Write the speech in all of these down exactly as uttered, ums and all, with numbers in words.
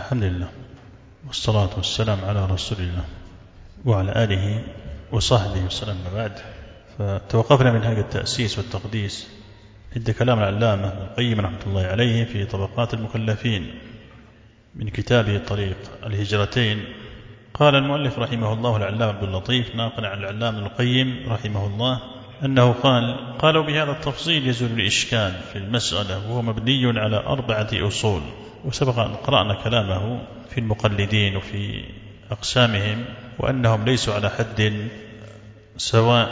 الحمد لله والصلاة والسلام على رسول الله وعلى آله وصحبه وسلم. بعد، فتوقفنا من هذا التأسيس والتقديس عند كلام العلامة ابن القيم رحمة الله عليه في طبقات المكلفين من كتابه طريق الهجرتين. قال المؤلف رحمه الله العلامة عبد اللطيف ناقلا عن العلامة ابن القيم رحمه الله أنه قال: قالوا بهذا التفصيل يزول الإشكال في المسألة، وهو مبني على أربعة أصول. وسبق أن قرأنا كلامه في المقلدين وفي أقسامهم، وأنهم ليسوا على حد سواء،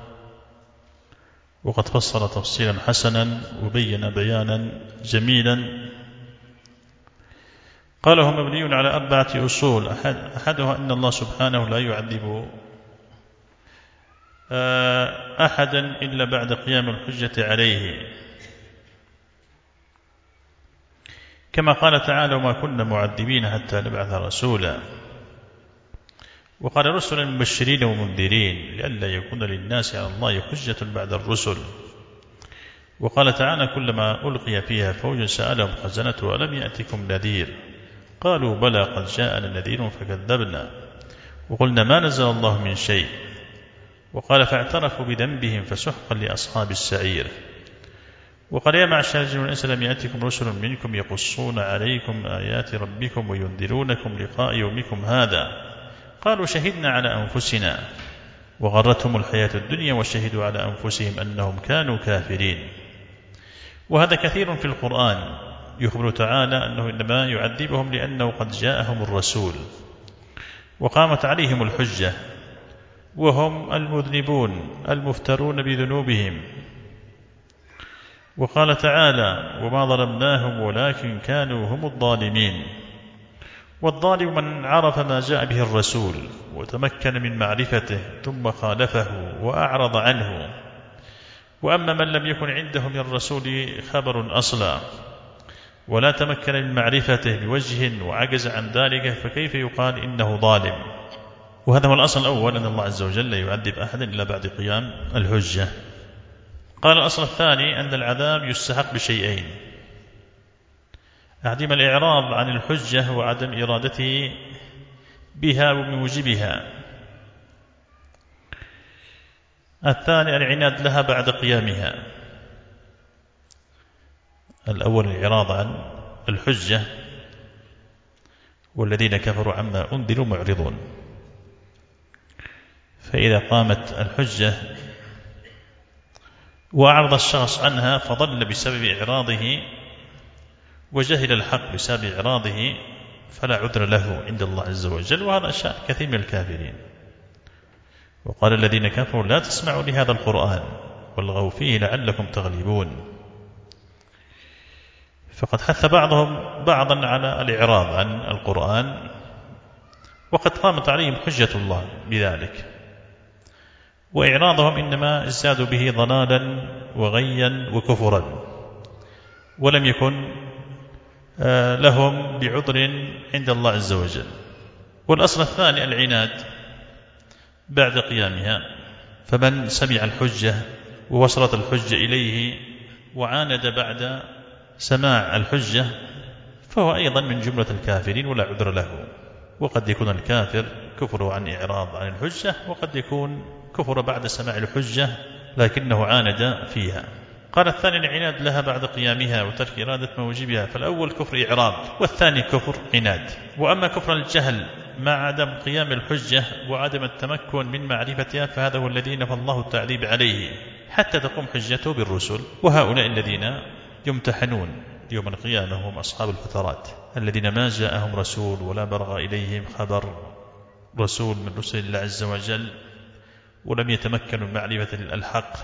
وقد فصل تفصيلا حسنا وبين بيانا جميلا. قال: هو مبني على أربعة أصول. أحد أحدها أن الله سبحانه لا يعذب أحدا إلا بعد قيام الحجة عليه، كما قال تعالى: وما كنا معذبين حتى نبعث رسولا. وقال: رسلا مبشرين ومنذرين لئلا يكون للناس على الله حجة بعد الرسل. وقال تعالى: كلما ألقي فيها فوج سألهم خزنتها ألم يأتكم نذير؟ قالوا بلى قد جاءنا نذير فكذبنا وقلنا ما نزل الله من شيء. وقال: فاعترفوا بذنبهم فسحقا لأصحاب السعير. وقال: يا معشر الجن والإنس لم يأتكم رسل منكم يقصون عليكم آيات ربكم وينذرونكم لقاء يومكم هذا؟ قالوا شهدنا على أنفسنا وغرتهم الحياة الدنيا وشهدوا على أنفسهم أنهم كانوا كافرين. وهذا كثير في القرآن، يخبر تعالى أنه إنما يعذبهم لأنه قد جاءهم الرسول وقامت عليهم الحجة، وهم المذنبون المفترون بذنوبهم. وقال تعالى: وما ظلمناهم ولكن كانوا هم الظالمين. والظالم من عرف ما جاء به الرسول وتمكن من معرفته ثم خالفه وأعرض عنه. وأما من لم يكن عنده من الرسول خبر أصلا ولا تمكن من معرفته بوجه وعجز عن ذلك، فكيف يقال إنه ظالم؟ وهذا هو الأصل الأول، أن الله عز وجل لا يعذب أحدا إلا بعد قيام الحجة. قال: الأصل الثاني أن العذاب يستحق بشيئين: عدم الإعراض عن الحجة وعدم إرادته بها وبموجبها. الثاني العناد لها بعد قيامها. الأول الإعراض عن الحجة، والذين كفروا عما أنذروا معرضون. فإذا قامت الحجة وأعرض الشخص عنها فضل بسبب إعراضه وجهل الحق بسبب إعراضه، فلا عذر له عند الله عز وجل. وهذا شأن كثير من الكافرين. وقال الذين كفروا لا تسمعوا لهذا القرآن والغوا فيه لعلكم تغلبون. فقد حث بعضهم بعضا على الإعراض عن القرآن، وقد قامت عليهم حجة الله بذلك، وإعراضهم إنما ازدادوا به ضلالا وغيا وكفرا، ولم يكن لهم بعذر عند الله عز وجل. والأصل الثاني العناد بعد قيامها. فمن سمع الحجة ووصلت الحجة إليه وعاند بعد سماع الحجة فهو أيضا من جملة الكافرين ولا عذر له. وقد يكون الكافر كفر عن إعراض عن الحجة، وقد يكون كفر بعد سماع الحجة لكنه عاند فيها. قال: الثاني العناد لها بعد قيامها وترك إرادة موجبها. فالأول كفر إعراض والثاني كفر عناد. وأما كفر الجهل مع عدم قيام الحجة وعدم التمكن من معرفتها فهذا هو الذي نفى الله التعذيب عليه حتى تقوم حجته بالرسل. وهؤلاء الذين يمتحنون يوم القيامة هم أصحاب الفترات، الذين ما جاءهم رسول ولا برغ إليهم خبر رسول من رسل الله عز وجل، ولم يتمكنوا من معرفة الحق،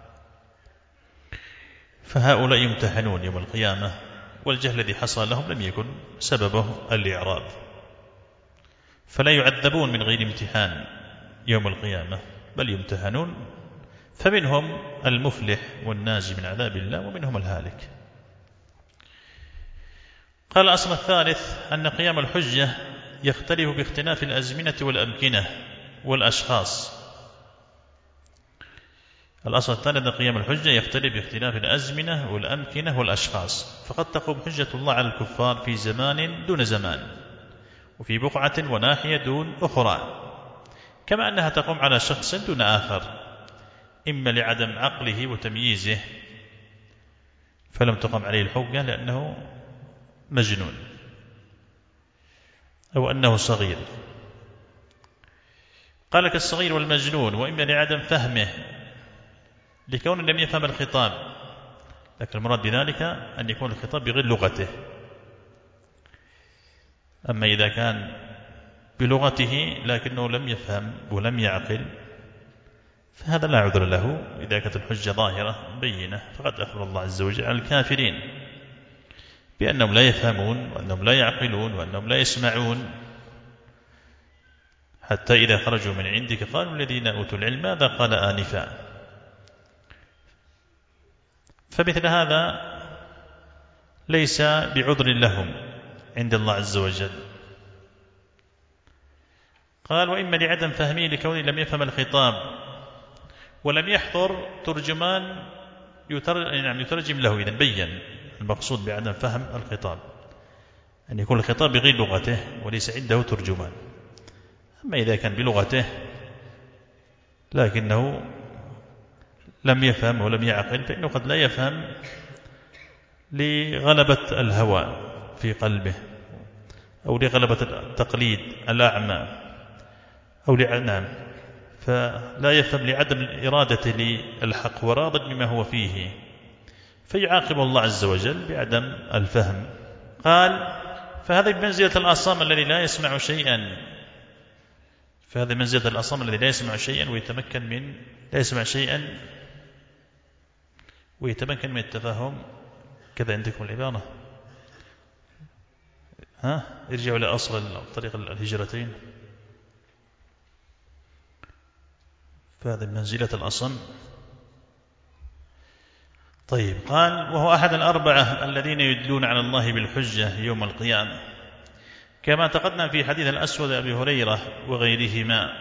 فهؤلاء يمتحنون يوم القيامة. والجهل الذي حصل لهم لم يكن سببه الإعراض، فلا يعذبون من غير امتحان يوم القيامة، بل يمتحنون. فمنهم المفلح والناجي من عذاب الله، ومنهم الهالك. قال: الأصل الثالث أن قيام الحجة يختلف باختلاف الأزمنة والأمكنة والأشخاص. الأصل الثالث أن قيام الحجة يختلف باختلاف الأزمنة والأمكنة والأشخاص. فقد تقوم حجة الله على الكفار في زمان دون زمان، وفي بقعة وناحية دون أخرى، كما أنها تقوم على شخص دون آخر، إما لعدم عقله وتمييزه فلم تقم عليه الحجة لأنه مجنون أو أنه صغير. قال كالصغير والمجنون، وإما لعدم فهمه لكون لم يفهم الخطاب، لكن المراد بذلك أن يكون الخطاب بغير لغته. أما إذا كان بلغته لكنه لم يفهم ولم يعقل فهذا لا عذر له إذا كانت الحجة ظاهرة بينة. فقد أخبر الله عز وجل عن الكافرين بأنهم لا يفهمون وأنهم لا يعقلون وأنهم لا يسمعون، حتى إذا خرجوا من عندك قالوا الذين أوتوا العلم ماذا قال آنفا. فمثل هذا ليس بعذر لهم عند الله عز وجل. قال وإما لعدم فهمه لكونه لم يفهم الخطاب ولم يحضر ترجمان يترجم له. إذن بين المقصود بعدم فهم الخطاب أن يكون الخطاب بغير لغته وليس عنده ترجمان. أما إذا كان بلغته لكنه لم يفهم ولم يعقل فإنه قد لا يفهم لغلبة الهوى في قلبه أو لغلبة التقليد الأعمى أو لعنام، فلا يفهم لعدم الإرادة للحق وراض بما هو فيه فيعاقب الله عز وجل بعدم الفهم. قال فهذا بمنزلة الأصم الذي لا يسمع شيئا، فهذا منزلة الأصم الذي لا يسمع شيئا ويتمكن من لا يسمع شيئا ويتمكن من التفاهم. كذا عندكم العبارة، ها ارجعوا إلى أصل طريق الهجرتين. فهذا منزلة الأصم. طيب قال وهو أحد الأربعة الذين يدلون على الله بالحجة يوم القيامة، كما تقدم في حديث الأسود أبي هريرة وغيرهما.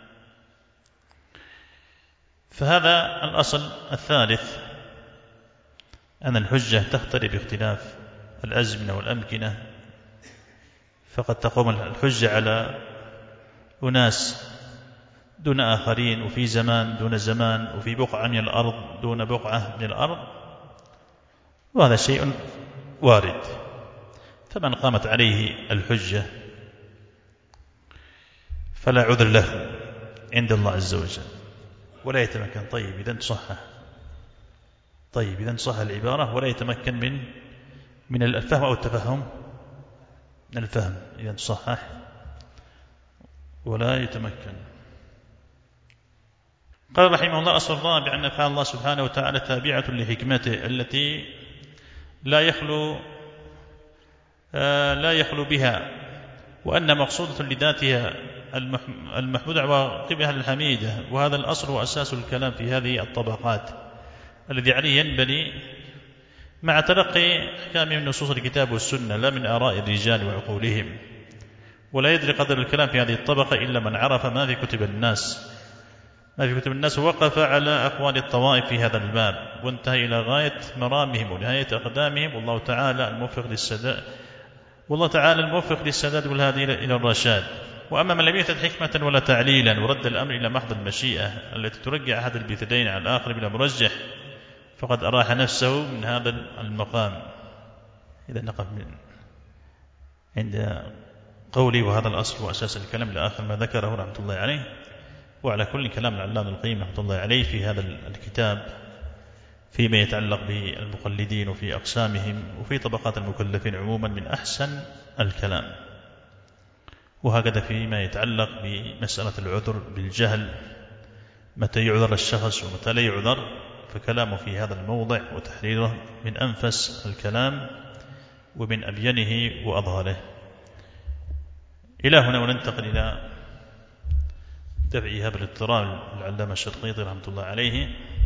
فهذا الأصل الثالث أن الحجة تختلف باختلاف الأزمنة والأمكنة، فقد تقوم الحجة على أناس دون آخرين، وفي زمان دون زمان، وفي بقعة من الأرض دون بقعة من الأرض، وهذا شيء وارد. فمن قامت عليه الحجة فلا عذر له عند الله عز وجل ولا يتمكن. طيب إذن صح طيب إذن صح العبارة ولا يتمكن من من الفهم أو التفهم. من الفهم إذن صحح ولا يتمكن. قال رحمه الله أصل الرابع أن أفعال الله سبحانه وتعالى تابعة لحكمته التي لا يخلو آه لا يخلو بها، وأن مقصودة لذاتها المحمودة وعواقبها الحميدة. وهذا الأصل هو أساس الكلام في هذه الطبقات الذي عليه ينبني مع تلقي أحكام من نصوص الكتاب والسنة لا من آراء الرجال وعقولهم. ولا يدري قدر الكلام في هذه الطبقة إلا من عرف ما في كتب الناس ما في كتب الناس ووقف على أقوال الطوائف في هذا الباب وانتهى إلى غاية مرامهم ونهاية أقدامهم. والله تعالى الموفق للسداد والله تعالى الموفق للسداد والهادي إلى الرشاد. وأما من لم يثبت حكمة ولا تعليلا ورد الأمر إلى محض المشيئة التي ترجع أحد البثدين على الآخر بلا مرجح فقد أراح نفسه من هذا المقام. إذا نقف من عند قولي وهذا الأصل وأساس الكلام لآخر ما ذكره رحمة الله عليه. وعلى كل كلام العلامة القيم رحمة الله عليه في هذا الكتاب فيما يتعلق بالمقلدين وفي أقسامهم وفي طبقات المكلفين عموما من أحسن الكلام. وهكذا فيما يتعلق بمسألة العذر بالجهل، متى يعذر الشخص ومتى لا يعذر، فكلامه في هذا الموضع وتحريره من أنفس الكلام ومن أبينه وأظهره. إلى هنا وننتقل إلى دفع هذا الاضطراب العلامة الشنقيطي رحمة الله عليه